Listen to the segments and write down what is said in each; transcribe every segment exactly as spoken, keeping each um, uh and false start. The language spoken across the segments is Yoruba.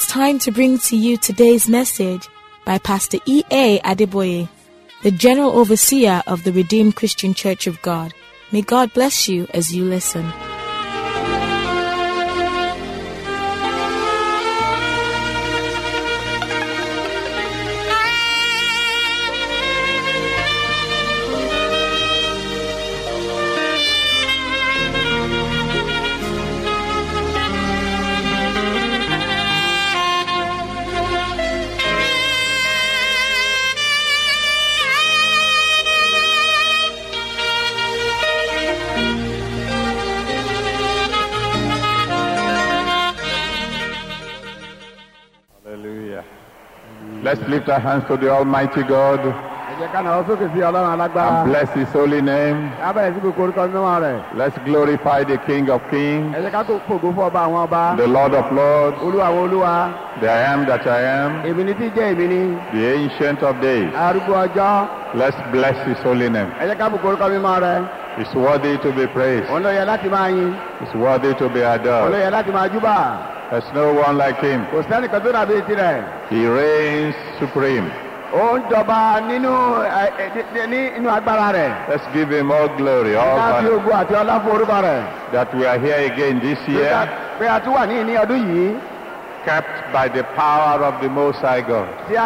time to bring to you today's message by Pastor E A Adeboye, the General Overseer of the Redeemed Christian Church of God. May God bless you as you listen. Let's lift our hands to the Almighty God and bless His holy name. Let's glorify the King of Kings, the Lord of Lords, the I am that I am, the Ancient of Days. Let's bless His holy name. It's worthy to be praised. It's worthy to be adored. There's no one like Him. He reigns supreme. Let's give Him all glory, all honor, that we are here again this year, kept by the power of the Most High God.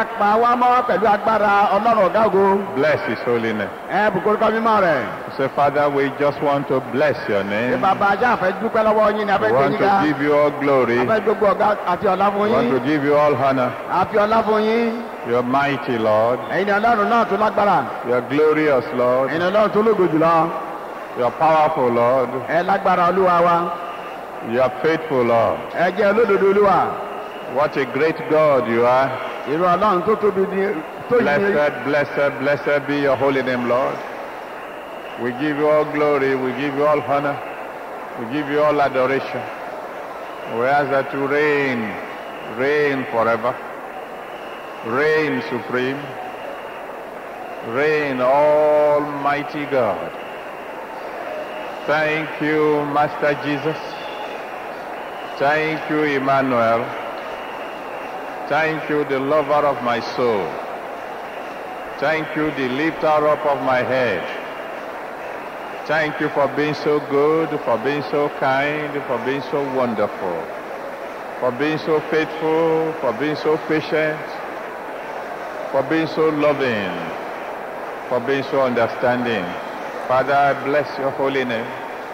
Bless His holy name. Say, Father, we just want to bless Your name. We want to give You all glory. We want to give You all honor. You're mighty, Lord. You're glorious, Lord. You're powerful, Lord. You're faithful, Lord. What a great God You are. Blessed, blessed, blessed be Your holy name, Lord. We give You all glory. We give You all honor. We give You all adoration. We ask that You reign, reign forever. Reign supreme. Reign Almighty God. Thank You, Master Jesus. Thank You, Emmanuel. Thank You, the lover of my soul. Thank You, the lifter up of my head. Thank You for being so good, for being so kind, for being so wonderful, for being so faithful, for being so patient, for being so loving, for being so understanding. Father, I bless Your holy name.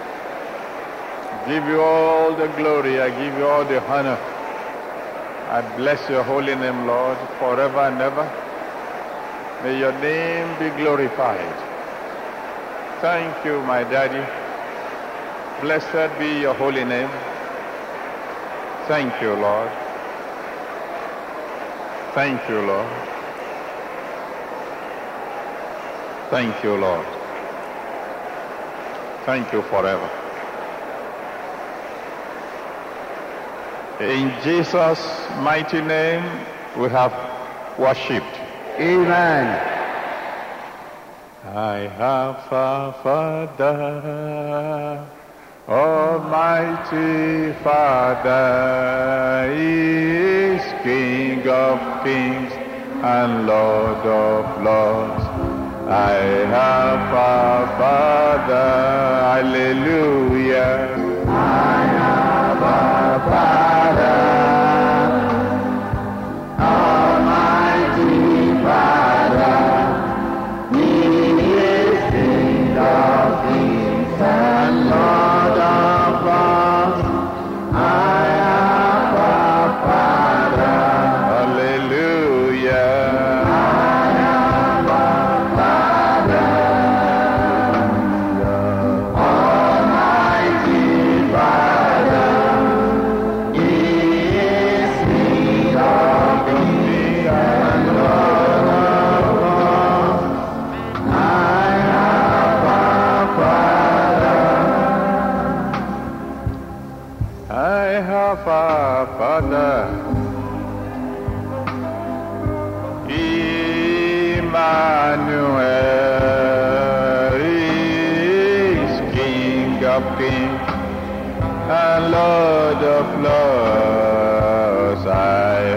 Give You all the glory. I give You all the honor. I bless Your holy name, Lord, forever and ever. May Your name be glorified. Thank You, my Daddy. Blessed be Your holy name. Thank You, Lord. Thank You, Lord. Thank You, Lord. Thank You forever. In Jesus' mighty name, we have worshipped. Amen. I have a Father, Almighty Father, He is King of kings and Lord of lords. I have a Father, hallelujah. I have a Father, Almighty Father, He is King of kings and Lord of lords. I have a Father, hallelujah. I have a Father, Almighty Father, He is King of kings and Lord of lords. I have a Father. I have a Father, Emmanuel, He is King of kings and Lord of lords. I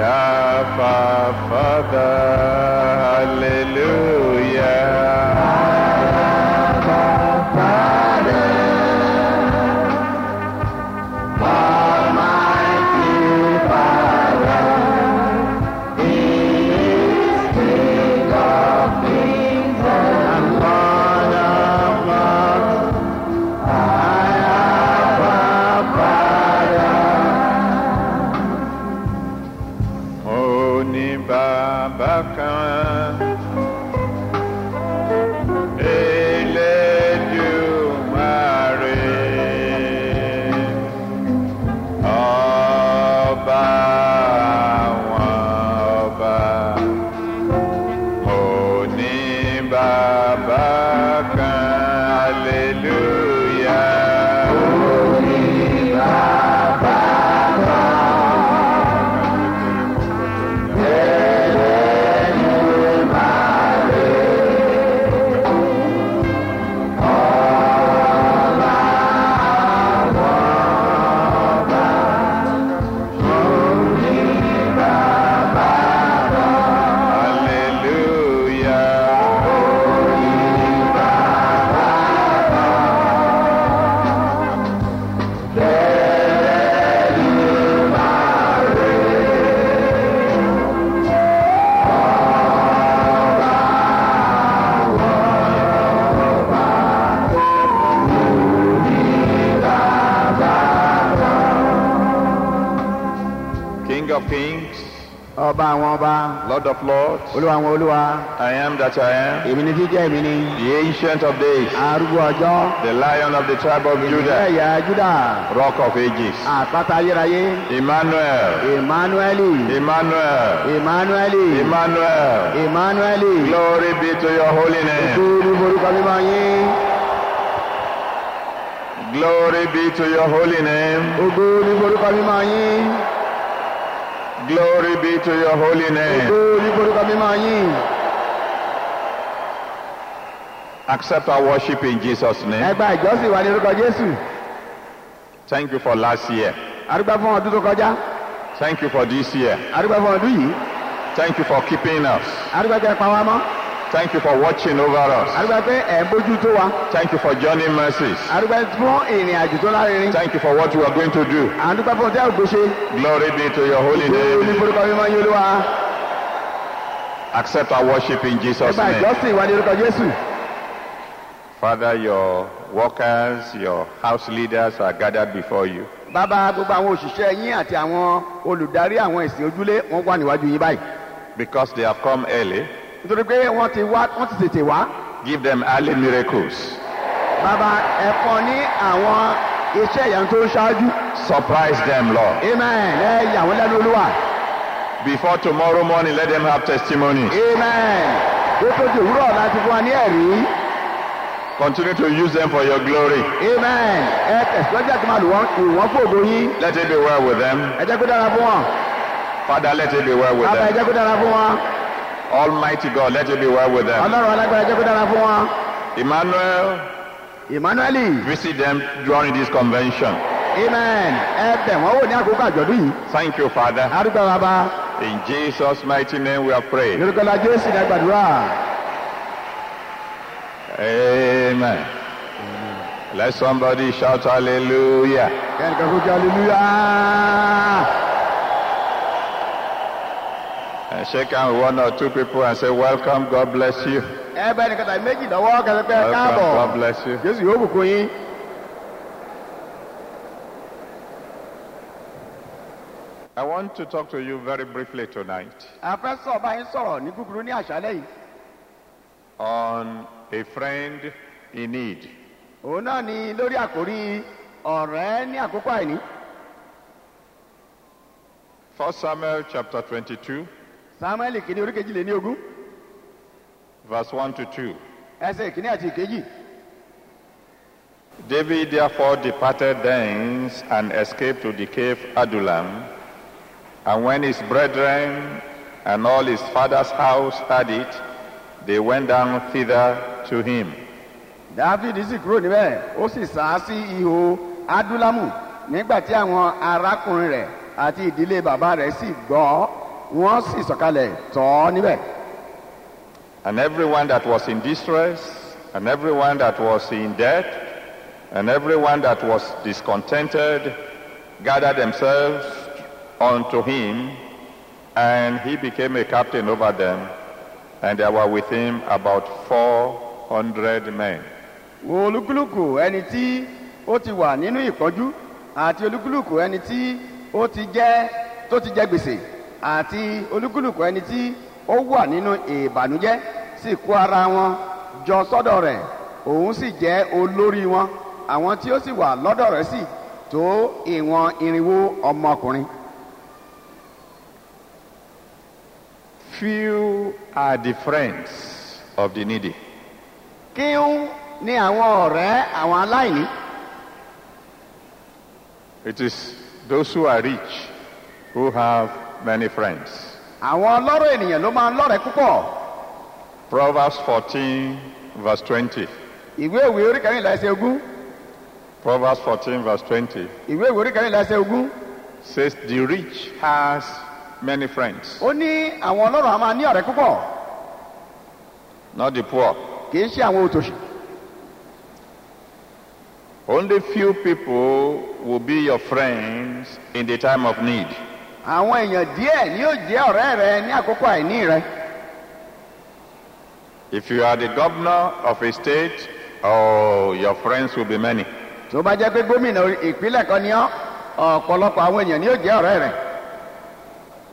kings, ọba àwọn ọba, Lord of lords, olúwa àwọn olúwa, I am that I am, èmi ni jíjẹ́ èmi ni, the ancient of days, arúgbó ọjọ́, the lion of the tribe of ìlú Judah, ẹ̀yà Júdà, rock of ages, àpáta ayérayé, Emmanuel, Emmanueli, Emmanuel, Emmanueli, Emmanuel. Emmanueli, Glory be to your holy name. ògo ní forúkọ mímọ́ yín, Glory be to your holy name. ògo ní forúkọ mímọ́ yín, Glory be to your holy name. ògo ní forúkọ mímọ́ yín. Accept our worship in Jesus' Ẹ name. gba ìjọsìn wa ní orúkọ Jésù. Thank you for last year. Àdúgbò fún ọdún tó kọjá, Thank you for this year. àdúgbò fún ọdún yìí, Thank you for keeping us. àdúgbò tẹ́ pa wá mọ́, Thank you for watching over us. àdúgbò pé ẹ̀ ń bójú tó wa, Thank you for journey mercies. àdúgbò fún ìrìn àjò tó lárinrin, Thank you for what you are going to do. àdúgbò fún ọdún ògbóṣe. Glory be to your holy Ògo ní name. forúkọ mímọ́ yín Olúwa. Accept our worship in Ẹ Jesus' gba name. ìjọsìn wa ní orúkọ Jésù. Father, your workers, your house leaders are gathered before you. Bàbá, gbogbo àwọn òṣìṣẹ́ yín àti àwọn olùdarí àwọn ìsìn ojúlé wọ́n wà níwájú yín báyìí. Because they have come early, Nítorí pé wọ́n ti wá, wọ́n ti tètè wá. give them early miracles. Bàbá, ẹ fún ní àwọn iṣẹ́ ìyanu tó ń ṣáájú. Surprise them, Lord. Amen. Ẹ yà wọ́n lẹ́nu Olúwa. Before tomorrow morning, let them have testimonies. Amen. Ó tó di òwúrọ̀ láti fún wa ní ẹ̀rí. Continue to use them for your glory. Amen. Ẹ tẹ̀síwájú àti máa lò wọ́n ìwọ́n fún ògo yín. Let it be well with them. Ẹ jẹ́ kó dára fún wọn. Father, let it be well with Bàbá, ẹ them. jẹ́ kó dára fún wọn. Almighty God, let it be well with them. Ọlọ́run alágbára, ẹ jẹ́ kó dára fún wọn. Emmanuel, Emmanueli. visit them during this convention. Amen. Ẹ bẹ̀ wọ́n wò ní àkókò àjọ̀dún yìí. Thank you, Father. Àdúgbò bàbá. In Jesus' mighty name we are praying. Lórúkọ la Jésù ní àgbàdúrà. Amen. Let somebody shout hallelujah. Kẹ́nìkan kó jẹ́ hallelujah. And shake hands with one or two people and say, welcome, God bless you. Ẹ bẹ́ẹ̀ ni kàtà méjì lọ́wọ́ kẹsẹ̀ pé ẹ Welcome, káàbọ̀. God bless you. Jésù yóò bùkún yín. I want to talk to you very briefly tonight A fẹ́ sọ̀ bá yín sọ̀rọ̀ ní kúkúrú ní àṣálẹ́ yìí. on a friend in need. Òun náà ni lórí àkórí ọ̀rẹ́ ní àkókò àìní. First Samuel chapter twenty-two, Sámúẹ́lì kìíní orí kejì lé ní ogún. verse one to two. Ẹsẹ̀ ìkíní àti ìkejì. David therefore departed thence and escaped to the cave Adullam. And when his brethren and all his father's house heard it, they went down thither to him. Dáfídì sì kúrò níbẹ̀, ó sì sá sí ihò Adúlámù nígbà tí àwọn arákùnrin rẹ̀ àti ìdílé bàbá rẹ̀ sì gbọ́, wọ́n sì sọ̀kalẹ̀ tọ̀ ọ́ níbẹ̀. And everyone that was in distress, and everyone that was in debt, and everyone that was discontented, gathered themselves unto him, and he became a captain over them, and there were with him about four hundred men. Wo olúkúlùkù ẹni tí ó ti wà nínú ìpọ́njú àti olúkúlùkù ẹni tí ó ti jẹ́ tó ti jẹ gbèsè àti olúkúlùkù ẹni tí ó wà nínú ìbànújẹ́ sì kó ara wọn jọ sọ́dọ̀ rẹ̀, òun sì jẹ́ olórí wọn. Àwọn tí ó sì wà lọ́dọ̀ rẹ̀ sì tó ìwọ̀n irinwó ọmọkùnrin. Few are the friends of the needy. Kíhún ní àwọn ọ̀rẹ́ àwọn aláìní. It is those who are rich who have many friends. Àwọn ọlọ́rọ̀ ènìyàn ló máa ń lọ́rẹ̀ẹ́ púpọ̀. Proverbs fourteen verse twenty. Ìwé ìwé orí kẹrìnlá ẹsẹ̀ ogún. Proverbs fourteen verse twenty Ìwé ìwé orí kẹrìnlá ẹsẹ̀ ogún. says the rich has many friends, Ó ní àwọn ọlọ́rọ̀ a máa ní ọ̀rẹ́ púpọ̀, not the poor. kì í ṣe àwọn òtòṣì. Only few people will be your friends in the time of need. Àwọn èèyàn díẹ̀ ni yóò jẹ́ ọ̀rẹ́ rẹ ní àkókò àìní rẹ. If you are the governor of a state, oh, your friends will be many. Tó bá jẹ́ pé gómìnà ìpínlẹ̀ kan ni ọ́, ọ̀pọ̀lọpọ̀ àwọn èèyàn ni yóò jẹ́ ọ̀rẹ́ rẹ.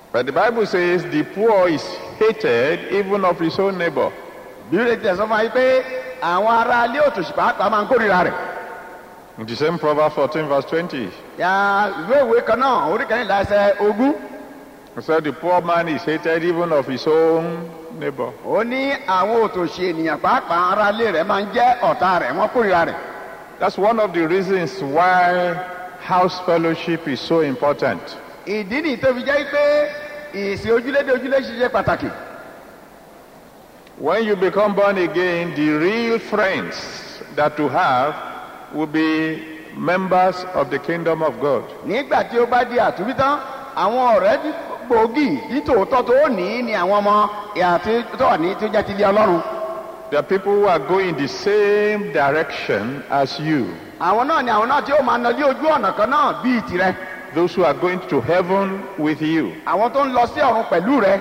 But the Bible says the poor is hated even of his own neighbor. Bíbélì ti sọ fún wa pé àwọn ará ilé òtòṣì pàápàá máa ń kórìíra rẹ̀. In the same Proverbs fourteen verse twenty. Ya ìwé ìwé kan náà orí kẹrìnlá ẹsẹ̀ ogún. It said the poor man is hated even of his own neighbor. Ó ní àwọn òtòṣì ènìyàn pàápàá ará ilé rẹ̀ máa ń jẹ́ ọ̀tá rẹ̀, wọ́n kórìíra rẹ̀. That's one of the reasons why house fellowship is so important. Ìdí nìyí tó fi jẹ́ pé ìsìn ojúlédé ojúlé ṣiṣẹ́ pàtàkì. When you become born again, the real friends that you have will be members of the kingdom of God. Nígbà tí ó bá di àtúbí tán, àwọn ọ̀rẹ́ gbòógì nítòótọ́ tó ní ní àwọn ọmọ àti tó wà ní tó jẹ́ ti ilé Ọlọ́run. There are people who are going the same direction as you. Àwọn náà ni àwọn náà tí ó máa nà lé ojú ọ̀nà kan náà bíi tirẹ̀. Those who are going to heaven with you. Àwọn tó ń lọ sí ọ̀run pẹ̀lú rẹ̀.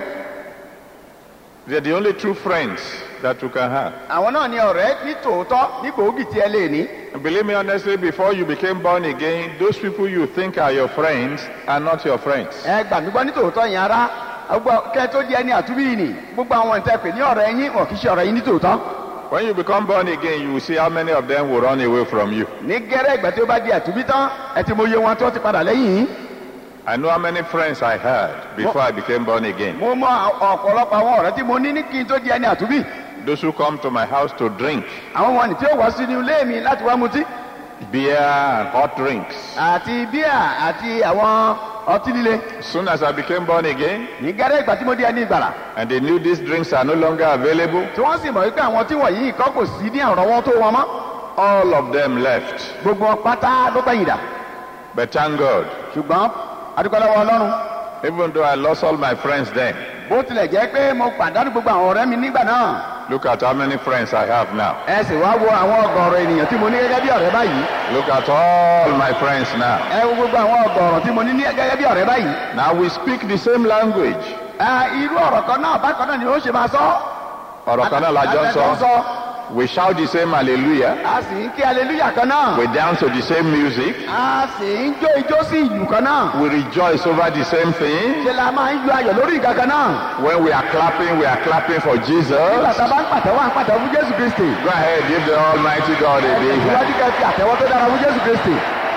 They are the only true friends that you can have. Àwọn náà ni ọ̀rẹ́ ní tòótọ́ ní gbòógì tí ẹ lè ní. And believe me honestly, before you became born again, those people you think are your friends are not your friends. Ẹ gbà mí gbọ́ ní tòótọ́ yẹn ara gbogbo kẹ́ tó di ẹni àtúbí yìí ni gbogbo àwọn ìtẹ́pẹ̀ ní ọ̀rẹ́ yín wọn kì í ṣe ọ̀rẹ́ yín ní tòótọ́. When you become born again, you will see how many of them will run away from you. Ní gẹ́rẹ́ ìgbà tí ó bá di àtúbí tán ẹ ti mọ iye wọn tó ti padà lẹ́yìn yín. I know how many friends I had before I became born again. Mo mọ ọ̀pọ̀lọpọ̀ àwọn ọ̀rẹ́ tí mo ní ní kí n tó di ẹni àtúbí. Those who come to my house to drink. Àwọn wọn tí ó wá sí ilé mi láti wá mutí. Beer and hot drinks. Àti bíà àti àwọn ọtí líle. As soon as I became born again. Ní gẹ́rẹ́ ìgbà tí mo di ẹni ìgbàlà. And they knew these drinks are no longer available. Tí wọ́n sì mọ̀ wípé àwọn tí wọ̀nyí kọ́ kò sí ní àrọ́wọ́ tó wọn mọ́. All of them left. Gbogbo pátá ló gbẹ̀yìn dà. But thank God. Ṣùgbọ́n adúpẹ́ lọ́wọ́ Ọlọ́run. Even though I lost all my friends then. Bó tilẹ̀ jẹ́ pé mo pàdánù gbogbo àwọn ọ̀rẹ́ mi nígbà náà. Look at how many friends I have now. Ẹ sì wá wo àwọn ọgọ́rọ̀ ènìyàn tí mo ní gẹ́gẹ́ bí ọ̀rẹ́ báyìí. Look at all my friends now. Ẹ wo gbogbo àwọn ọgọ́rọ̀ tí mo ní gẹ́gẹ́ bí ọ̀rẹ́ báyìí. Now we speak the same language. Ẹ irú ọ̀rọ̀ kan náà bákan náà ni ó ṣe máa sọ. Ọ̀rọ̀ kan náà la jọ ń sọ. We shout the same hallelujah. A sì ń kí hallelujah kan náà. We dance to the same music. A sì ń jó ijó sí ìlú kan náà. We rejoice over the same thing. Ṣé la máa ń yọ ayọ̀ lórí nǹkan kan náà? When we are clapping, we are clapping for Jesus. Nígbà tá a bá ń pàtẹ́wọ́ à ń pàtẹ́wọ́ fún Jésù Kristi. Go ahead, give the Almighty God a big hand. Ìwádìí kẹ́ fi àtẹ́wọ́ tó dára fún Jésù Kristi.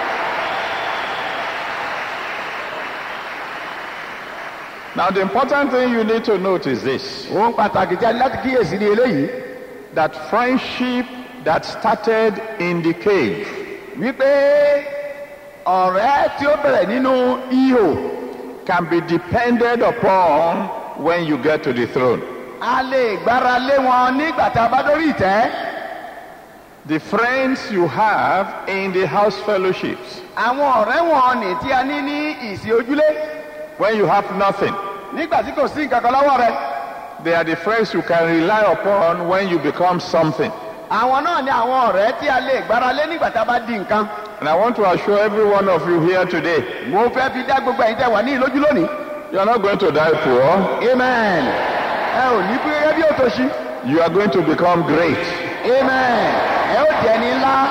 Now the important thing you need to note is this. Ohun pàtàkì tí a ní láti kíyèsí ní eléyìí. That friendship that started in the cave. Wípé ọ̀rẹ́ tí ó bẹ̀rẹ̀ nínú ihò. Can be depended upon when you get to the throne. A lè gbára lé wọn nígbà tá a bá dórí ìtẹ́. The friends you have in the house fellowships. Àwọn ọ̀rẹ́ wọn ni tí a ní ní ìsìn ojúlé. When you have nothing. Nígbà tí kò sí nǹkan kan lọ́wọ́ rẹ. They are the friends you can rely upon when you become something. Àwọn náà ni àwọn ọ̀rẹ́ tí a lè gbára lé nígbà tá a bá di nǹkan. And I want to assure every one of you here today. Mo fẹ́ fi dá gbogbo ẹ̀yin tẹ́ wà ní ìlójú lónìí. You are not going to die poor. Amen. Ẹ ò ní kú gẹ́gẹ́ bí òtòṣì. You are going to become great. Amen. Ẹ ó di ẹni ńlá.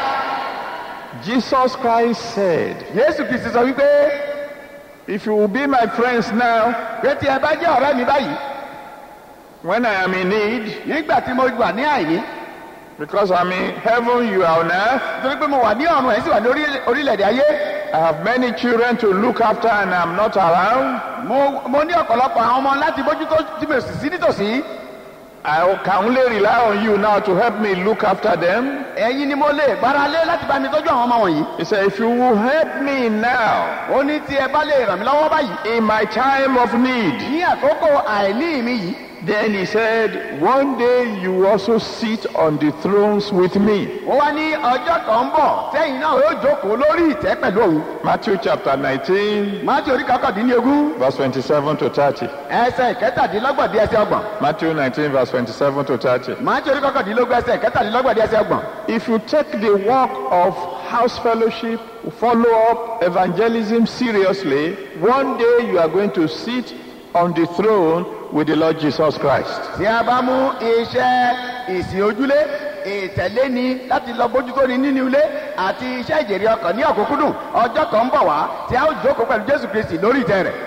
Jesus Christ said. Jésù Kristi sọ wípé. If you will be my friends now. Pé tí ẹ bá jẹ́ ọ̀rẹ́ mi báyìí. When I am in need. Nígbà tí mo wà ní àìní. Because I'm in heaven, you are on earth. Nítorí pé mo wà ní ọ̀run ẹ̀ sì wà ní orílẹ̀-èdè ayé. I have many children to look after and I'm not around. Mo mo ní ọ̀pọ̀lọpọ̀ àwọn ọmọ láti bójútó tí mo sì sí nítòsí. I can only rely on you now to help me look after them. Ẹ̀yin ni mo lè gbára lé láti bá mi tọ́jú àwọn ọmọ wọ̀nyí. He said, if you will help me now. Ó ní tí ẹ bá lè ràn mí lọ́wọ́ báyìí. In my time of need. Ní àkókò àìní mi yìí. Then he said, one day you will also sit on the thrones with me. Ó wá ní ọjọ́ kan ń bọ̀ tẹ́yìn náà yóò jókòó lórí ìtẹ́ pẹ̀lú òun. Matthew chapter nineteen. Matthew orí kọkàndínlógún. Verse twenty-seven to thirty. Ẹsẹ̀ ìkẹtàdínlọ́gbọ̀n dé ẹsẹ̀ ọgbọ̀n. Matthew nineteen verse twenty-seven to thirty. Matthew orí kọkàndínlógún ẹsẹ̀ ìkẹtàdínlọ́gbọ̀n dé ẹsẹ̀ ọgbọ̀n. If you take the work of house fellowship, follow up evangelism seriously, one day you are going to sit on the throne with the Lord Jesus Christ. Tí a bá mú iṣẹ́ ìsìn ojúlé, ìtẹ̀lé ni láti lọ bójútó ni nínú ilé àti iṣẹ́ ìjèrè ọkàn ní ọ̀kúnkúndùn, ọjọ́ kan ń bọ̀ wá tí a ó jókòó pẹ̀lú Jésù Kristi lórí ìtẹ́ rẹ̀.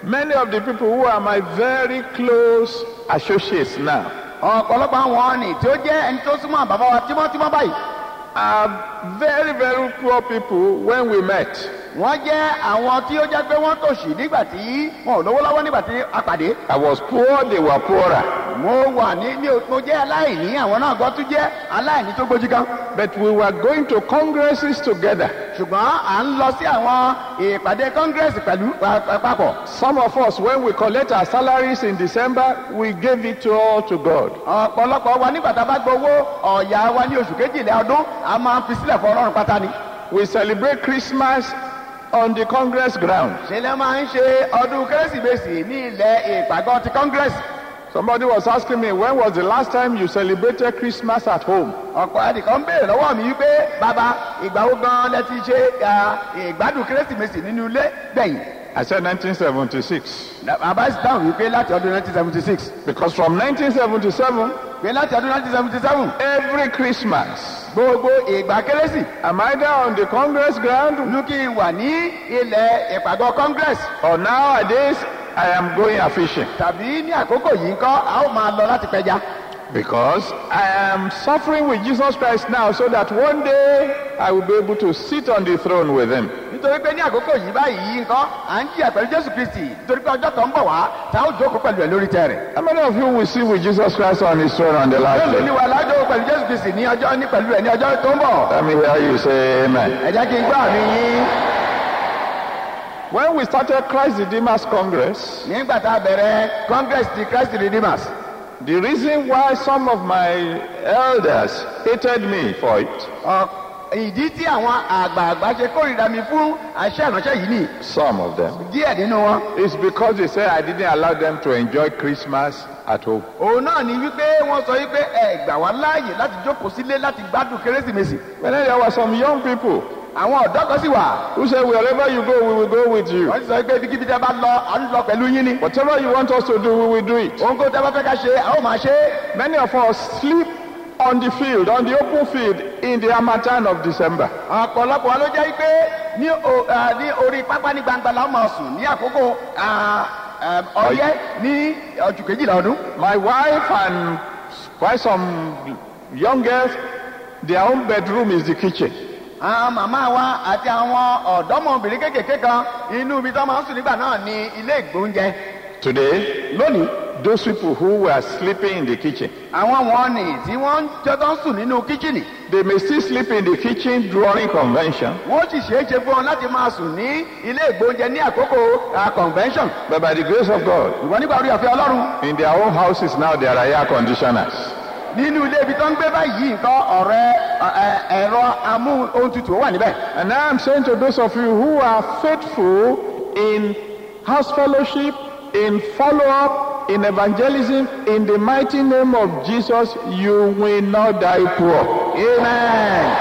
Many of the people who are my very close associates now ọ̀pọ̀lọpọ̀ àwọn ni tí ó jẹ́ ẹni tó súnmọ́ bàbá wa tímọ́tímọ́ báyìí. are very, very poor people when we met. wọ́n jẹ́ àwọn tí ó jẹ́ pé wọ́n tòṣì nígbà tí wọn ò lówó lọ́wọ́ nígbà tí a pàdé. I was poor, they were poorer. mo wà ní ní mo jẹ́ aláìní àwọn náà gbọ́ tún jẹ́ aláìní tó gbójú kan. But we were going to congresses together. ṣùgbọ́n à ń lọ sí àwọn ìpàdé congress pẹ̀lú papọ̀. Some of us, when we collect our salaries in December, we gave it all to God. ọ̀pọ̀lọpọ̀ wa nígbà tá a bá gbowó ọ̀yà wa ní oṣù kejìlá ọdún a máa ń fi sílẹ̀ fún ọlọ́run pátá ni. We celebrate Christmas on the Congress ground. ṣe lẹ́ máa ń ṣe ọdún kérésìmesì ní ilẹ̀ ìpàgọ́ ti congress. Somebody was asking me, when was the last time you celebrated Christmas at home? ọ̀pọ̀ ẹnìkan béèrè lọ́wọ́ mi wípé bàbá ìgbà wo gan lẹ ti ṣe ìgbádùn kérésìmesì nínú ilé gbẹ̀yìn. I said nineteen seventy-six. bàbá sì dáhùn wípé láti ọdún nineteen seventy-six. Because from nineteen seventy-seven, pé láti ọdún nineteen seventy-seven. every Christmas, gbogbo ìgbà kérésì. I'm either on the Congress ground ló kí n wà ní ilẹ̀ ìpàgọ́ congress. or nowadays I am going a fishing. tàbí ní àkókò yìí ńkọ́ a ó máa lọ láti pẹja. Because I am suffering with Jesus Christ now so that one day I will be able to sit on the throne with him. nítorí pé ní àkókò yìí báyìí ńkọ́ à ń jìyà pẹ̀lú jésù kristi nítorí pé ọjọ́ kan ń bọ̀ wá tá a ó jókòó pẹ̀lú ẹ̀ lórí tẹ̀rẹ̀. How many of you will sit with Jesus Christ on his throne on the last lónìí day? wà lájọ́ pẹ̀lú jésù kristi ní ọjọ́ ní pẹ̀lú ẹ̀ ní ọjọ́ tó ń bọ̀. Let me hear you say amen. ẹ jẹ́ kí n gbọ́ àmì yín. When we started Christ Redeemers Congress, nígbà tá a bẹ̀rẹ̀ congress ti christ redeemers. the reason why some of my elders hated me for it, Ọ- ìdí tí àwọn àgbààgbà ṣe kórìíra mi fún àṣẹ ìránṣẹ́ yìí ni some of them, díẹ̀ nínú wọn. is because they said I didn't allow them to enjoy Christmas at home. òun náà ni wípé wọ́n sọ wípé ẹ gbà wá láàyè láti jókòó sílé láti gbádùn kérésìmesì. But then there were some young people àwọn ọ̀dọ́ kan sì wà. who said, wherever you go, we will go with you. wọ́n ti sọ pé ibikíbi tẹ́ bá lọ à ń lọ pẹ̀lú yín ni. Whatever you want us to do, we will do it. ohun kó tẹ́ bá fẹ́ ká ṣe a ó máa ṣe é. Many of us sleep on the field, on the open field, in the harmattan of December. ọ̀pọ̀lọpọ̀ wa ló jẹ́ pé ní o- ah, ní orí pápá ní gbangba la ó máa sùn ní àkókò ah, ah, ọyẹ́ ní oṣù kejìlá ọdún. My wife and quite some young girls, their own bedroom is the kitchen. àwọn màmá wa àti àwọn ọ̀dọ́mọbìnrin kéékèèké kan inú ibi tó máa ń sùn nígbà náà ní ilé ìgbóúnjẹ. Today, lónìí those people who were sleeping in the kitchen, àwọn wọn ni tí wọ́n ń jọ tó ń sùn nínú kíchìnì. they may still sleep in the kitchen during convention, wọ́n sì ṣeé ṣe fún wọn láti máa sùn ní ilé ìgbóúnjẹ ní àkókò ah, convention. but by the grace of God, ìwọ nígbà orí ọ̀fẹ́ ọlọ́run in their own houses now, there are air conditioners. nínú ilé ibi tó ń gbé báyìí nǹkan ọ̀rẹ́ ẹ, ẹ̀rọ amú ohun tutù ó wà níbẹ̀. And now I'm saying to those of you who are faithful in house fellowship, in follow-up, in evangelism, in the mighty name of Jesus, you will not die poor. amen.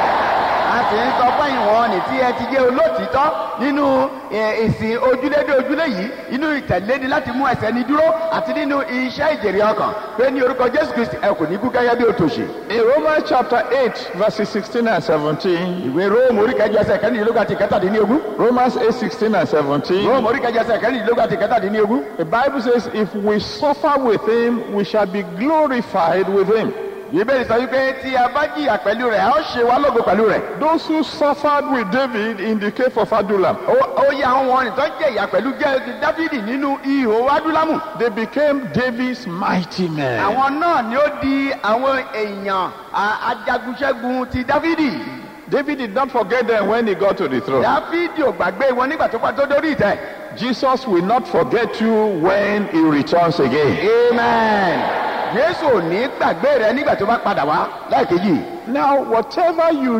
a sì ń sọ fún ìwọ̀n ní tí ẹ ti jẹ́ olótìítọ́ nínú ẹ, ìsìn ojúlédé ojúlé yìí inú ìtẹ̀léni láti mú ẹsẹ̀ ní dúró àti nínú iṣẹ́ ìjèrè ọkàn pé ní orúkọ jésù kristi ẹ kò ní kú gẹ́gẹ́ bí òtòṣì. In Romans chapter eight, verses sixteen and seventeen, ìwé róòmù orí kẹjọ ẹsẹ̀ kẹrìndínlógún àti kẹtàdínlógún. Romans eight, sixteen and seventeen, róòmù orí kẹjọ ẹsẹ̀ kẹrìndínlógún àti kẹtàdínlógún. the Bible says, if we suffer with him, we shall be glorified with him. ìbéèrè sọ wípé tí a bá jìyà pẹ̀lú rẹ̀ a ó ṣe wá lógo pẹ̀lú rẹ̀. Those who suffered with David in the cave of Adullam, ó ó yẹ àwọn wọn tó jẹ ìyà pẹ̀lú jẹ́ dáfídì nínú ihò adúlámù. they became David's mighty men. àwọn náà ni ó di àwọn èèyàn a- ajagunṣẹ́gun ti dáfídì. David did not forget them when he got to the throne. dáfídì ò gbàgbé wọn nígbà tó pa tó dórí ìtẹ́. Jesus will not forget you when he returns again. amen. jésù ò ní gbàgbé rẹ nígbà tó bá padà wá láìkejì. Now, whatever you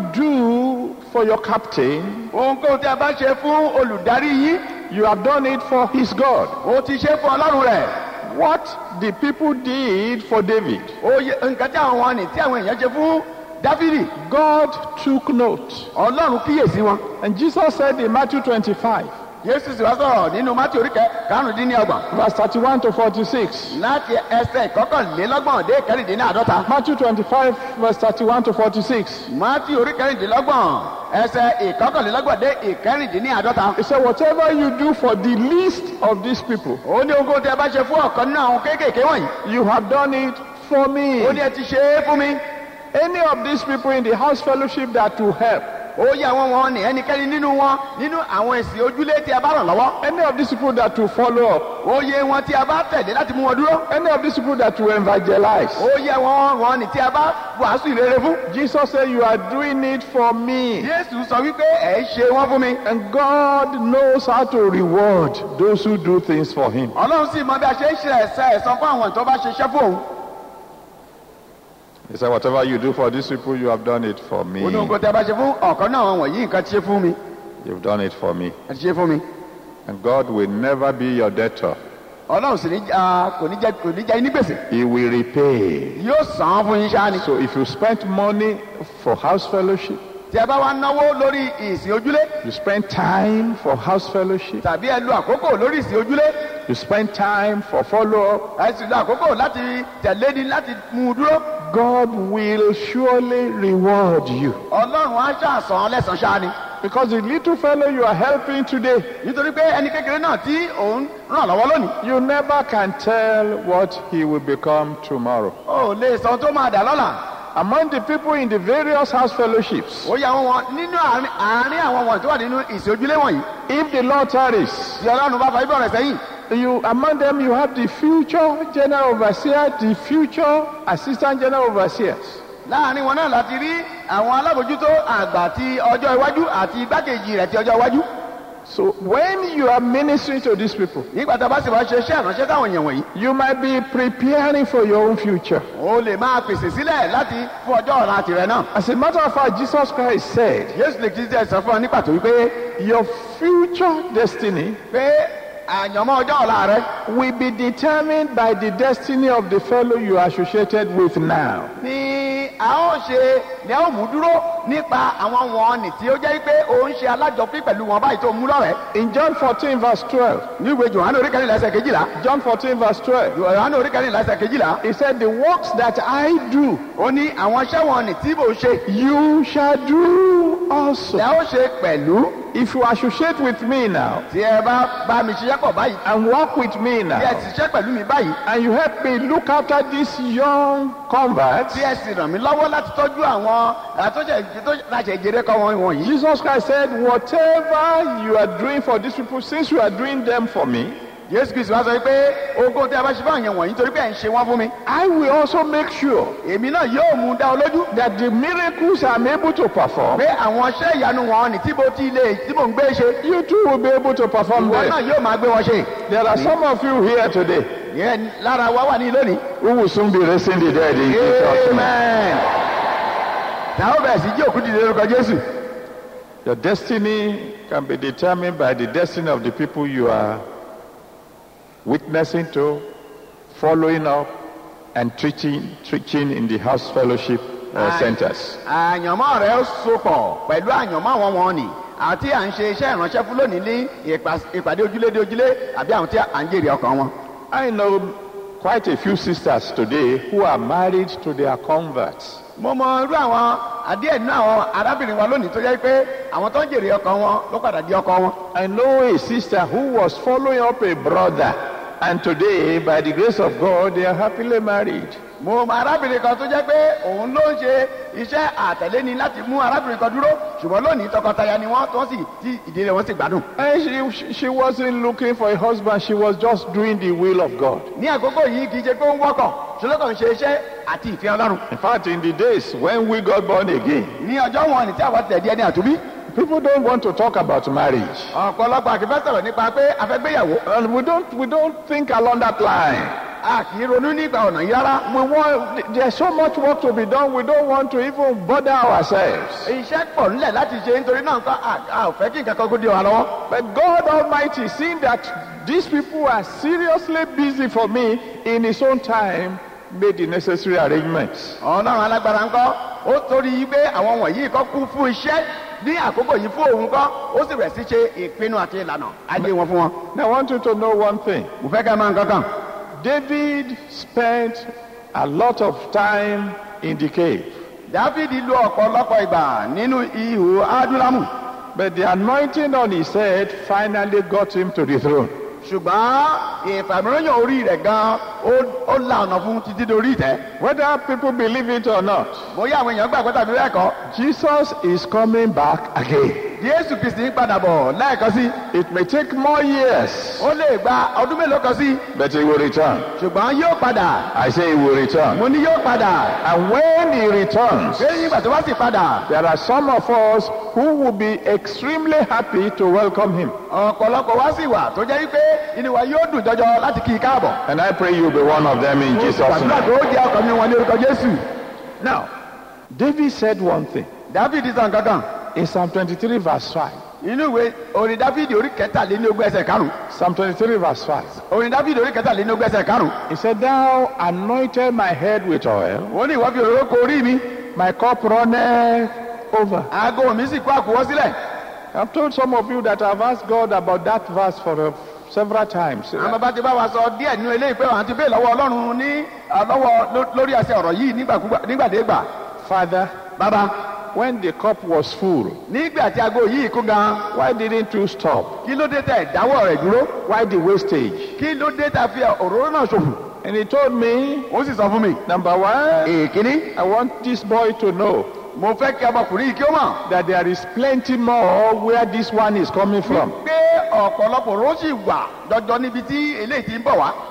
do for your captain, ohunkóhun tí a bá ṣe fún olùdarí yín you have done it for his God. ó ti ṣe fún ọlọ́run rẹ̀. What the people did for David, ó yẹ nǹkan tí àwọn nì tí àwọn èèyàn ṣe fún dáfídì God took note. ọlọ́run kíyèsí wọn. And Jesus said in Matthew twenty-five, Jésù sì wá sọ̀rọ̀ nínú Mátì orí karùndínlọ́gbọ̀n. verse thirty-one to forty-six. láti ẹsẹ̀ ìkọkànlélọ́gbọ̀n dé ìkẹrìndínláàdọ́ta. Matthew twenty-five, verse thirty-one to forty-six. Mátì orí kẹrìndínlọ́gbọ̀n ẹsẹ̀ ìkọkànlélọ́gbọ̀n dé ìkẹrìndínláàdọ́ta. He said, whatever you do for the least of these people, ó ní ogun tí ẹ bá ṣe fún ọ̀kan nínú àwọn kéékèèké wọ̀nyí. you have done it for me. ó ní ẹ ti ṣe é fún mi. Any of these people in the house fellowship that will help, ó yẹ àwọn wọn ní ẹnikẹ́ni nínú wọn nínú àwọn èsì ojúlé tí a bá ràn lọ́wọ́. any of these people that will follow up, ó yẹ wọn tí a bá tẹ̀lé láti mú wọn dúró. any of these people that will evangelize. ó yẹ wọn wọn ní tí a bá wàásù ìrere fún. Jesus said, you are doing it for me. Jésù sọ wípé ẹ ṣe wọn fún mi. And God knows how to reward those who do things for him. Ọlọ́run sì mọ bí a ṣe ń ṣe ẹ̀sẹ̀ ẹ̀san fún àwọn tó bá ṣiṣẹ́ fún òun. He said, whatever you do for these people, you have done it for me. ó ní nǹkan tí a bá ṣe fún ọ̀kan náà wọn wọ̀nyí nǹkan ti ṣe fún mi. You've done it for me. ẹ ti ṣe fún mi. And God will never be your debtor. Ọlọ́run sì ní kò ní jẹ́ kò ní jẹ́ ní gbèsè. He will repay. yóò san án fún yín ṣáá ni. So if you spend money for house fellowship, tí ẹ bá wá náwó lórí ìsìn ojúlé. you spend time for house fellowship, tàbí ẹ lo àkókò lórí ìsìn ojúlé. you spend time for follow-up, ẹ sì lo àkókò láti tẹ̀lé ni láti mú un dúró. God will surely reward you. Ọlọ́run á ṣàṣàn lẹ́sàn-án ṣáá ni. Because the little fellow you are helping today, nítorí pé ẹni kékeré náà tí òun ràn lọ́wọ́ lónìí. you never can tell what he will become tomorrow. ó lè sọ tó máa dà lọ́la. Among the people in the various house fellowships, ó yẹ àwọn wọn nínú àárín àárín àwọn wọn tó wà nínú ìsìn ojúlé wọ̀nyí. if the Lord tarries, tí Ọlọ́run bá fa ibọ̀ rẹ̀ sẹ́yìn. you among them you have the future general overseer, the future assistant general overseers. láàárín wọn náà láti rí àwọn alábòjútó àgbà ti ọjọ́ iwájú àti igbákejì rẹ̀ ti ọjọ́ iwájú. So when you are ministering to these people, nígbà tá a bá sì wá ṣe iṣẹ́ ìránṣẹ́ táwọn èèyàn wọ̀nyí. you might be preparing for your own future. o lè máa pèsè sílẹ̀ láti fún ọjọ́ ọ̀la tirẹ̀ náà. As a matter of fact, Jesus Christ said, Jésù lè kí ṣe sọ fún ọ ní pàtó wípé your future destiny pé àyànmọ́ ọjọ́ ọ̀la rẹ will be determined by the destiny of the fellow you are associated with now. ni a ó ṣe ni a ó mú dúró nípa àwọn wọn nì tí ó jẹ́ pé ó ń ṣe alájọpín pẹ̀lú wọn báyìí tó mú lọ́rẹ̀ẹ́. In John fourteen verse twelve, ní ìwé Jòhánù orí kẹrìnlá ẹsẹ̀ kejìlá. John fourteen verse twelve, Jòhánù orí kẹrìnlá ẹsẹ̀ kejìlá. he said, the works that I do, ó ní àwọn iṣẹ́ wọn nì tí mò ń ṣe. you shall do also. ni a ó ṣe pẹ̀lú. If you associate with me now tí ẹ bá bá mi ṣiṣẹ́ pọ̀ báyìí. and work with me tí ẹ now, ti ṣiṣẹ́ pẹ̀lú mi báyìí. and you help me look after these young converts, tí ẹ sì ràn mí lọ́wọ́ láti tọ́jú àwọn àtúnṣe tó láṣẹ ìjẹrẹ kọ́ wọn wọ̀nyí. Jesus Christ said, whatever you are doing for these people, since you are doing them for me, Jésù Kristu wá sọ pé ogun tí a bá ṣe fún àyàn wọ̀nyí nítorí pé ẹ̀ ń ṣe wọ́n fún mi. I will also make sure èmi náà yóò mú un dá ọ lójú. that the miracles I'm able to perform, pé àwọn iṣẹ́ ìyanu wọn ni tí mo ti lè tí mo ń gbé ṣe. you too will be able to perform ìwọ náà them. yóò máa gbé wọn ṣe. There are some of you here today yẹn lára wa wà ní lónìí. who will soon be raising the dead in Jesus' name. amen. táwọn bẹ̀rẹ̀ sí jí òkú dìde lórúkọ Jésù. Your destiny can be determined by the destiny of the people you are witnessing to, following up, and preaching, preaching in the house fellowship uh, centers. àyànmọ́ rẹ̀ sopọ̀ pẹ̀lú àyànmọ́ àwọn wọn ni àti à ń ṣe iṣẹ́ ìránṣẹ́ fún lónìí ní ìpàdé ojúlé dé ojúlé àbí àwọn tí à ń jèrè ọkàn wọn. I know quite a few sisters today who are married to their converts. mo mọ irú àwọn àdíẹ̀ nínú àwọn arábìnrin wa lónìí tó jẹ́ pé àwọn tó ń jèrè ọkàn wọn ló padà di ọkọ wọn. I know a sister who was following up a brother, and today, by the grace of God, they are happily married. mo mọ arábìnrin kan tó jẹ́ pé òun ló ń ṣe iṣẹ́ àtẹ̀lé ni láti mú arábìnrin kan dúró ṣùgbọ́n lónìí tọkọtaya ni wọ́n tó sì tí ìdílé wọn sì gbádùn. And she, she wasn't looking for a husband, she was just doing the will of God. ní àkókò yìí kì í ṣe pé ó ń wọ́kọ̀ ṣùgbọ́n ń ṣe iṣẹ́ àti ìfẹ́ Ọlọ́run. In fact, in the days when we got born again, ní ọjọ́ wọn ni tí àwa tẹ̀ díẹ̀ ní àtúbí. people don't want to talk about marriage. ọ̀pọ̀lọpọ̀ àkìfẹ́ sọ̀rọ̀ nípa pé a fẹ́ gbéyàwó. And we don't, we don't think along that line. a kì í ronú nípa ọ̀nà yìí rárá. We want, there's so much work to be done, we don't want to even bother ourselves. iṣẹ́ pọ̀ nílẹ̀ láti ṣe nítorí náà nǹkan a ò fẹ́ kí nǹkan kan kó dé wa lọ́wọ́. But God Almighty, seeing that these people are seriously busy for me, in His own time, made the necessary arrangements. Ọlọ́run alágbára ńkọ́ ó torí pé àwọn wọ̀nyí kọ́ kú fún iṣẹ́ ní àkókò yìí fún òun kọ́ ó sì bẹ̀rẹ̀ sí ṣe ìpinnu àti ìlànà ayé wọn fún wọn. Now I want you to know one thing. mo fẹ́ kẹ́ ẹ máa ń kankan. David spent a lot of time in the cave. Dáfídì lo ọ̀pọ̀lọpọ̀ ìgbà nínú ihò Adúlámù. But the anointing on his head finally got him to the throne. ṣùgbọ́n ìfàmìlóyún orí rẹ̀ gan ó la ọ̀nà fún títí dorí ìtẹ́. Whether people believe it or not, bóyá àwọn èèyàn gbàgbọ́ tàbí bẹ́ẹ̀ kọ́. Jesus is coming back again. Jésù Kristi ń padà bọ̀ lẹ́ẹ̀kan sí. It may take more years, ó lè gba ọdún mélòó kan sí. but he will return. ṣùgbọ́n yóò padà. I say he will return. mo ní yóò padà. And when he returns, lẹ́yìn ìgbà tó bá sì padà. there are some of us who will be extremely happy to welcome him. ọ̀pọ̀lọpọ̀ wá sì wà tó jẹ́ wípé inú wa yóò dùn jọjọ láti kí i káàbọ̀. And I pray you be one of them in Jesus' àdúrà name. tó jẹ́ ọkàn mi wọn ní orúkọ Jésù. Now, David said one thing Dáfídì sàn kankan. in Psalm twenty-three verse five. inú ìwé orin Dáfídì orí kẹtàléníogún ẹsẹ̀ karùn-ún. Psalm twenty-three verse five. orin Dáfídì orí kẹtàléníogún ẹsẹ̀ karùn-ún. He said, Thou anointed my head with oil, wọ́n ní ìwọ fi òróró kó orí mi. my cup runneth over. aago mi sì kó àkúwọ́ sílẹ̀. I've told some of you that I've asked God about that verse for uh, several times. àwọn bàbá ti bá wa sọ díẹ̀ nínú eléyìí pé àwọn ti bẹ́ẹ̀ lọ́wọ́ Ọlọ́run ní lọ́wọ́ lórí àṣẹ ọ̀rọ̀ yìí nígbàdégbà. Father, bàbá when the cup was full, nígbà tí aago yìí kún gan. why didn't you stop? kí ló dé tẹ̀ dáwọ́ rẹ̀ dúró. Why the wastage? kí ló dé tẹ̀ fi òróró náà ṣòfò. And he told me, ó sì sọ fún mi. number one, èkíní. I want this boy to know mo fẹ́ kí ọmọkùnrin yìí kí ó mọ̀. that there is plenty more where this one is coming from. pé ọ̀pọ̀lọpọ̀ òróró sì wà jọjọ níbi tí eléyìí ti ń bọ̀ wá.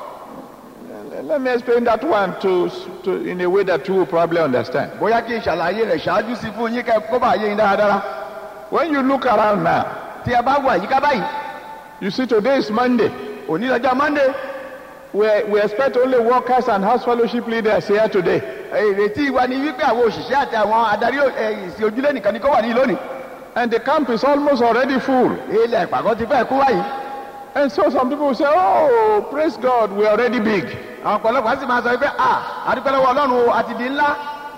Let me explain that one to, to in a way that you will probably understand. bóyá kí n ṣàlàyé rẹ̀ ṣáájú sí fún yín kẹ́ kó bá yé yín dáradára. When you look around now, tí ẹ bá wà yíká báyìí. you see today is Monday. òní lọ́jọ́ Monday. We, we expect only workers and house fellowship leaders here today. ìrètí wa ni wípé àwọn òṣìṣẹ́ àti àwọn adarí ìsìn ojúlé nìkan ni kó wà ní lónìí. And the camp is almost already full. ilẹ̀ ìpàgọ́ ti fẹ́ kú wáyìí. And so some people say, oh, praise God, we are already big. àwọn ọ̀pọ̀lọpọ̀ á sì máa sọ wípé ah àdúpẹ́ lọ́wọ́ Ọlọ́run o àti di ńlá.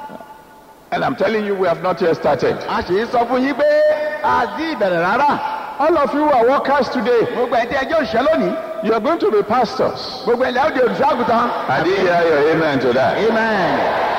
And I'm telling you, we have not yet started. a sì ń sọ fún yín pé àti ìbẹ̀rẹ̀ rárá. All of you are workers today. gbogbo ẹ̀ tí ẹjọ́ òṣìṣẹ́ lónìí. You are going to be pastors. gbogbo ilẹ̀ òde olùṣọ́ àgùntàn. I didn't hear your amen to that. amen.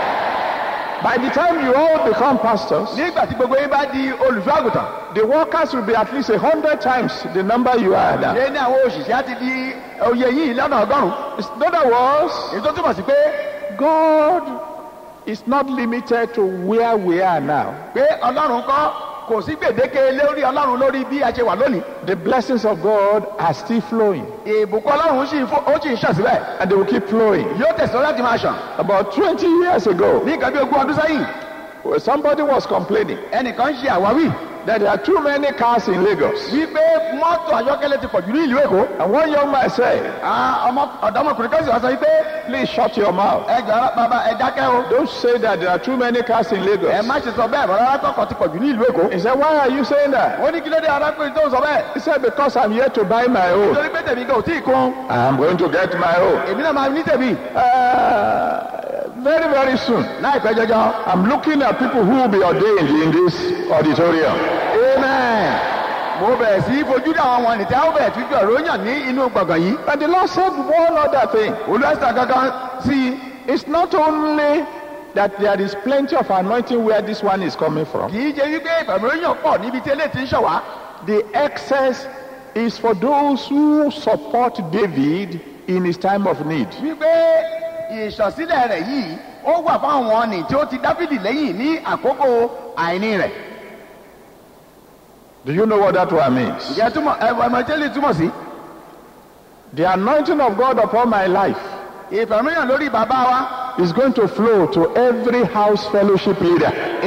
By the time you all become pastors, nígbà tí gbogbo yín bá di olùṣọ́ àgùntàn. the workers will be at least a hundred times the number you are now. ṣé ní àwọn òṣìṣẹ́ á ti di oyè yìí lọ́nà ọgọ́rùn-ún. In other words, èyí tó túmọ̀ sí pé God is not limited to where we are now. pé Ọlọ́run kọ́ kò sí gbèdéke lórí Ọlọ́run lórí bí a ṣe wà lónìí. The blessings of God are still flowing, ìbùkún Ọlọ́run sì ń fò- ó sì ń ṣàn síbẹ̀. and they will keep flowing. yóò tẹ̀síwájú láti máa ṣàn. About twenty years ago, ní nǹkan bí ogún ọdún sẹ́yìn well, somebody was complaining ẹnìkan ń ṣe àwáwí that there are too many cars in Lagos. wípé mọ́tò ayọ́kẹ́lẹ́ ti pọ̀jù ní ìlú Èkó. And one young man said, Ah, ọmọ ọ̀dọ́mọkùnrin kan sì wá sọ wípé please shut your mouth. ẹ jọ̀ọ́ bàbá ẹ dákẹ́ o. Don't say that there are too many cars in ẹ Lagos. má ṣe sọ bẹ́ẹ̀ rárá tọkọ ti pọ̀jù ní ìlú Èkó. He said, why are you saying that? ó ní kí ló dé arákùnrin tó ń sọ bẹ́ẹ̀. He said, because I'm here to buy my own. nítorí pé tèmi kan ò tí ì kún. I'm going to get my own. èmi náà máa ní tèmi. Uh, very, very soon. láìpẹ́ jọjọ. I'm looking at people who will be ordained in this auditorium. amen. mo bẹ̀rẹ̀ sí í fojú dá àwọn ọ̀nì tí a ó bẹ̀rẹ̀ fífi ọ̀rọ̀ yàn ní inú gbọ̀ngàn yìí. And the Lord said one other thing. olùwẹ̀sà kankan sí i. It's not only that there is plenty of anointing where this one is coming from. kì í ṣe wípé ìbàmúlòyìn pọ̀ níbi tí eléyìí ti ń ṣọ̀wá. The excess is for those who support David in his time of need. wípé ìṣọ̀sílẹ̀ rẹ̀ yìí ó wà fún àwọn ọ̀nì tí ó ti Dáfídì lẹ́yìn ní àkókò àìní rẹ̀. Do you know what that one means? ìjẹ́ túmọ̀ ẹ̀wọ̀n ẹ̀mọ̀tẹ́lẹ̀ túmọ̀ sí. The anointing of God upon my life ìfẹ̀míyàn lórí bàbá wa. is going to flow to every house fellowship leader.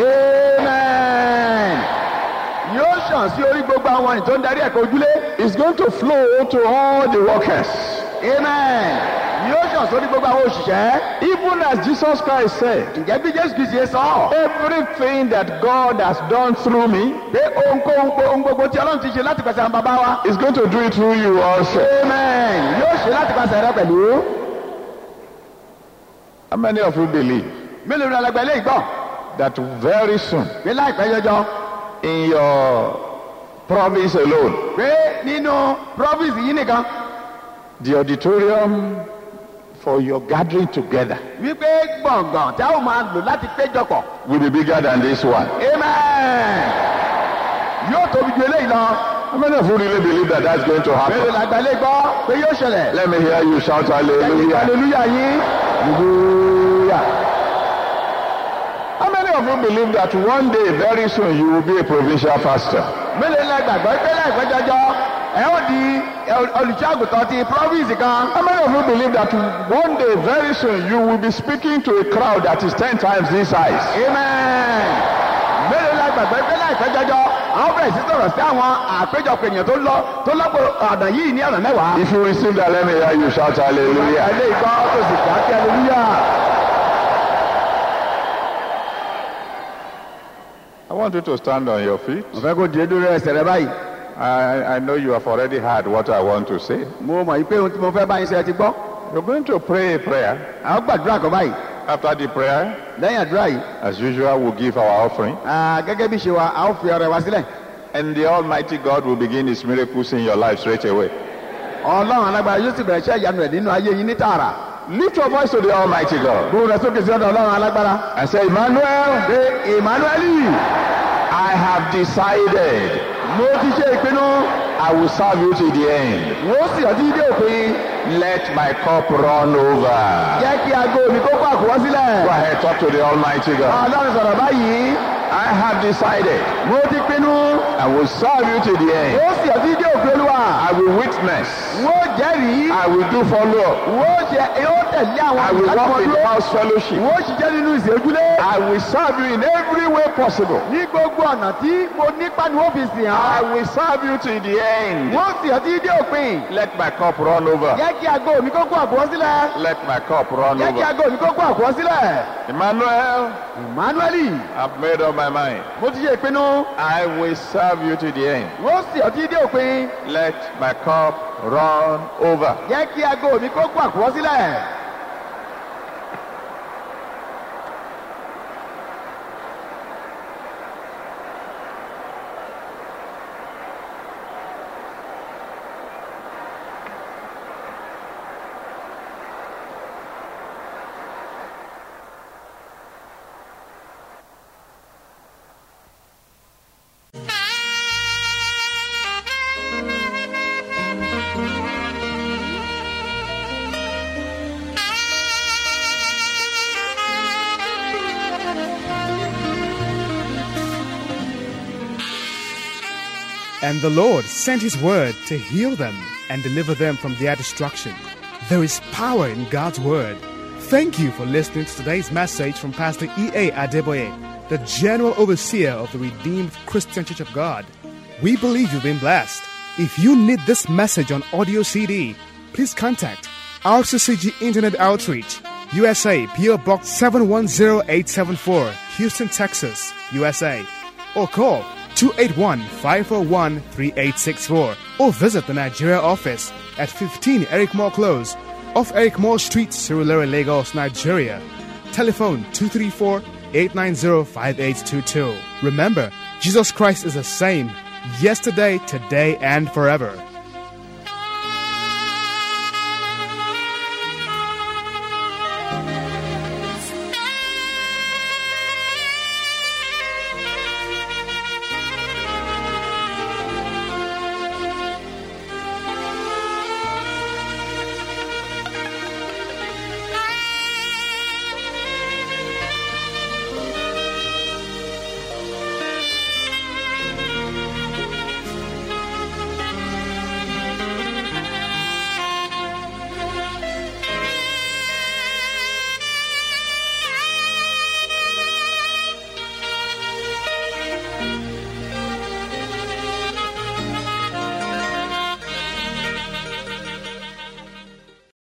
amen. yóò ṣàn sí orí gbogbo àwọn ọ̀nì tó ń darí ẹ̀kọ́ ojúlé. It's going to flow to all the workers. amen. yóò ṣàn sórí gbogbo àwọn òṣìṣẹ́. Even as Jesus Christ said, ǹjẹ́ bí Jésù Kristi ṣe sọ ọ́. everything that God has done through me pé ohunkóhun ohun gbogbo tí Ọlọ́run ti ṣe láti pàṣẹ àwọn bàbá wa. is going to do it through you also. amen. yóò ṣe láti pàṣẹ rẹ pẹ̀lú. How many of you believe? mélòó ni alàgbà ilé ìgbọ́. that very soon, pé láìpẹ́ jọjọ in your province alone, pé nínú province yìí nìkan the auditorium for your gathering together wípé gbọ̀ngàn tí a ó máa lò láti péjọpọ̀. will be bigger than this one. amen. yóò tóbi ju eléyìí lọ. How many of you really believe that that's going to mélòó happen? làgbàlẹ̀ gbọ́ pé yóò ṣẹlẹ̀. Let me hear you shout ẹ̀yin hallelujah. hallelujah yín. hallelujah. How many of you believe that one day, very soon, you will be a provincial pastor? mélòó làgbàgbọ́ pé láìpẹ́ jọjọ ẹ ó di olùṣọ́àgùtàn ti province kan. How many of you believe that one day, very soon, you will be speaking to a crowd that is ten times this size? amen. mélòó làgbàgbọ́ pé láìpẹ́ jọjọ àwọn bẹ̀rẹ̀ sí sọ̀rọ̀ sí àwọn àpéjọpọ̀ ènìyàn tó lọ tó lọ́pọ̀ ọ̀nà yìí ní ọ̀nà mẹ́wàá. If you receive that, let me hear you shout hallelujah. ilé ìkọ́ tó sì gbà kí hallelujah. I want you to stand on your feet. mo fẹ́ kó dìde dúró ẹsẹ̀ rẹ báyìí. I, I know you have already heard what I want to say. mo mọ̀ yìí pé ohun tí mo fẹ́ bá yín ṣe ẹ ti gbọ́. You're going to pray a prayer. àwọn gbàdúrà kan báyìí. After the prayer, lẹ́yìn àdúrà yìí as usual, we'll give our offering. ah, gẹ́gẹ́ bí ṣe wa a ó fi ọrẹ wa sílẹ̀. And the Almighty God will begin His miracles in your life straight away. ọlọ́run alágbára yóò sì bẹ̀rẹ̀ iṣẹ́ ìyanu rẹ̀ nínú ayé yín ní tààrà. Lift your voice to the Almighty God gbogbo rẹ̀ sókè sí ọ̀dọ̀ ọlọ́run alágbára. and say, Emmanuel, pé emmanuel I have decided mo ti ṣe ìpinnu. I will serve you to the end. mo sì ọtí dé òpin. Let my cup run over. jẹ́ kí aago mi kó kó àkùwọ́ sílẹ̀. Go ahead, talk to the Almighty God. ọlọ́run sọ̀rọ̀ báyìí. I have decided mo ti pinnu. I will serve you to the end. mo sì ọtí dé òpin olúwa. I will witness. mo jẹ́rìí. I will do follow up. mo ṣe yóò tẹ̀lé àwọn I will walk in dúró. house fellowship. mo ṣiṣẹ́ nínú ìṣèjúlé. I will serve you in every way possible. ní gbogbo ọ̀nà tí mo nípa ni wọ́n fi sìn I án. will serve you to the end. mo sì ọtí dé òpin. Let my cup run over. jẹ́ kí aago mi kó kó àkùwọ́ sílẹ̀. Let my cup run jẹ́ kí over. aago mi kó kó àkùwọ́ sílẹ̀. Emmanuel, emmanuel I've made up my mind. mo ti ṣe ìpinnu. I will serve you to the end. mo sì ọtí dé òpin. Let my cup run over. jẹ́ kí aago mi kó kó àkùwọ́ sílẹ̀. And the Lord sent his word to heal them and deliver them from their destruction. There is power in God's word. Thank you for listening to today's message from Pastor E A Adeboye, the General Overseer of the Redeemed Christian Church of God. We believe you've been blessed. If you need this message on audio C D, please contact R C C G Internet Outreach, U S A, P O Box seven one zero eight seven four, Houston, Texas, U S A, or call two eight one, five four one, three eight six four, or visit the Nigeria office at fifteen Eric Moore Close, off Eric Moore Street, Surulere, Lagos, Nigeria. Telephone two three four, eight nine zero, five eight two two. Remember, Jesus Christ is the same yesterday, today, and forever.